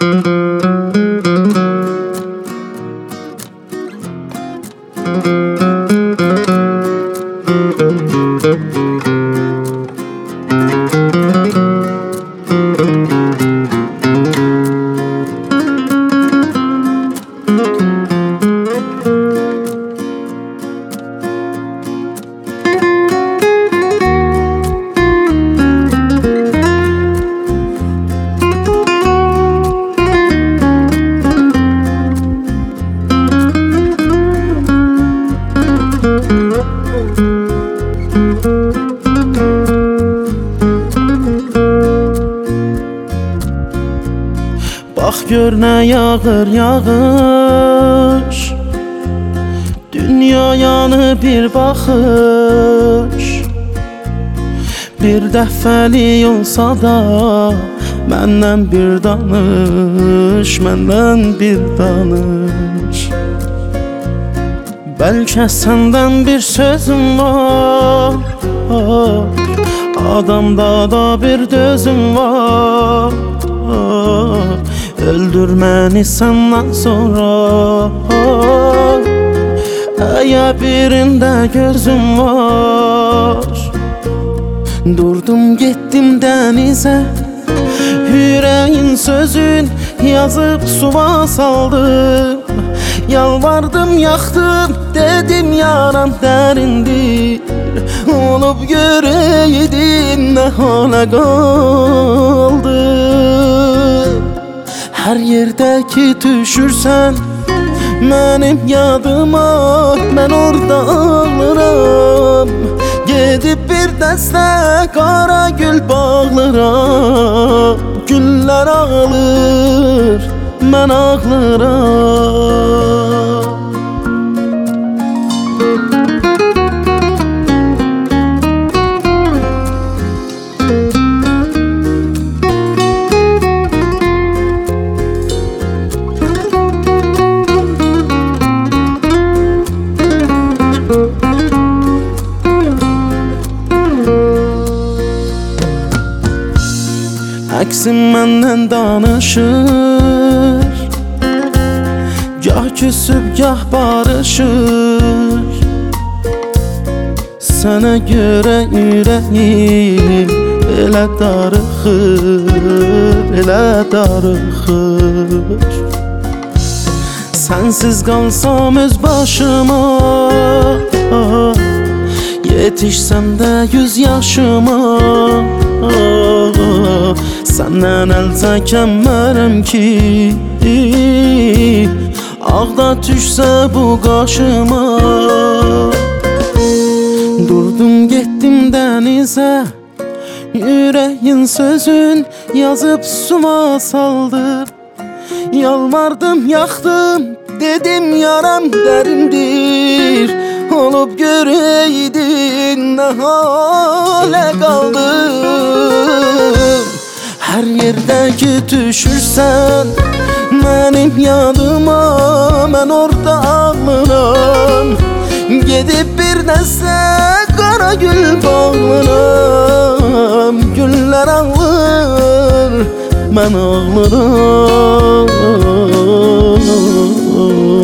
Bax gör nə yağır yağış, dünyayanı bir baxış. Bir dəfəlik olsa da məndən bir danış, məndən bir danış. Bəlkə səndən bir sözüm var, adamda da bir dözüm var. Öldür məni səndən sonra, əgər birində gözüm var. Durdum getdim dənizə, ürəyin sözün yazıb suva saldım. Yalvardım yaxdım, dedim yaram dərindir. Olub görəydin nə hala qaldı. Hər yerdə ki düşürsən mənim yadıma, mən orada ağlıram. Gedib bir dəstə qara gül bağlıram. Güllər ağlır, mən ağlıram. Əksim məndən danışır, gah küsüb gah barışır. Sənə görə ürəyim elə darıxır, elə darıxır. Sənsiz qalsam öz başıma, yetişsəm də 100 yaşıma. Səndən əl çəkəmərəm ki, ağda düşsə bu qaşıma. Durdum getdim dənizə, ürəyin sözün yazıb suva saldım. Yalvardım yaxdım, dedim yaram dərindir. Olub görəydin nə halə qaldım. Hər yerdə ki düşürsən mənim yadıma, mən orada ağlıram. Gedib bir dəstə qara gül bağlıram. Güllər ağlır, mən ağlıram.